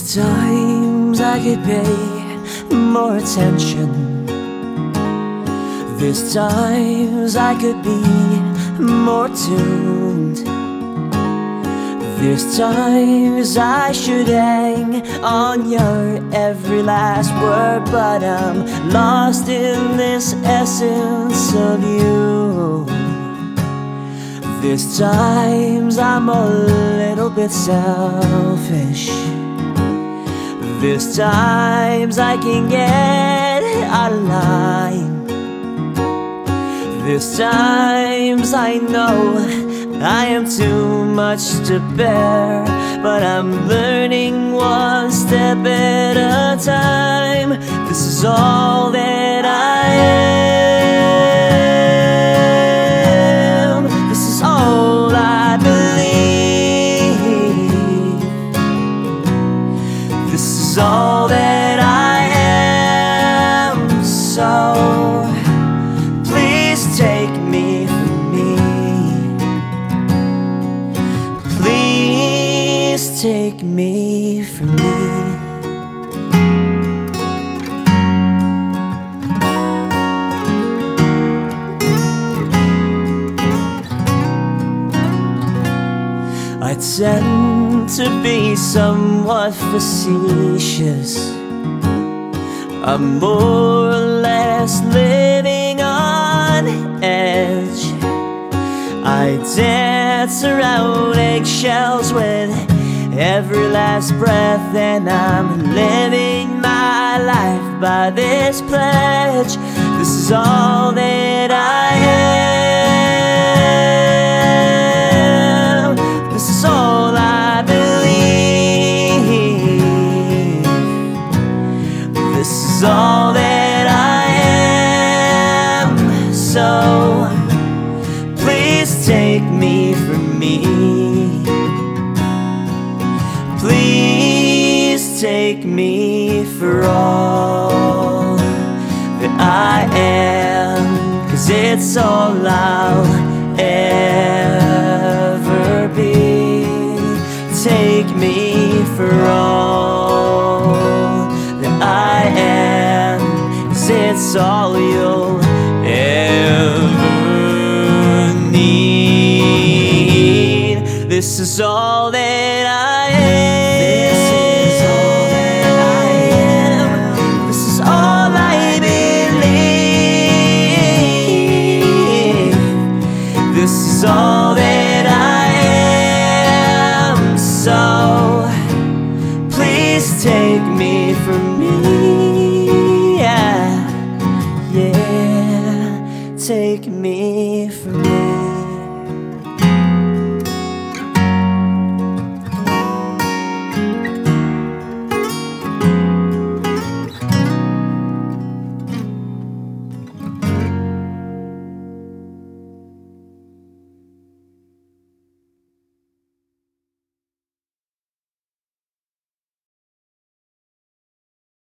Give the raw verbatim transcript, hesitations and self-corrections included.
There's times I could pay more attention. There's times I could be more tuned. There's times I should hang on your every last word, but I'm lost in this essence of you. There's times I'm a little bit selfish. There's times I can get out of line. There's times I know I am too much to bear, but I'm learning one step at a time. This is all that I am. This is all I believe. This is all that I am. So please take me from me. Please take me from me. I tend to be somewhat facetious. I'm more or less living on edge. I dance around eggshells with every last breath, and I'm living my life by this pledge. This is all that I am. This is all I believe. This is all that I am. So please take me from me. Please take me for all that I am, 'cause it's all I'll ever be. Take me for all that I am, 'cause it's all you'll ever need. This is all that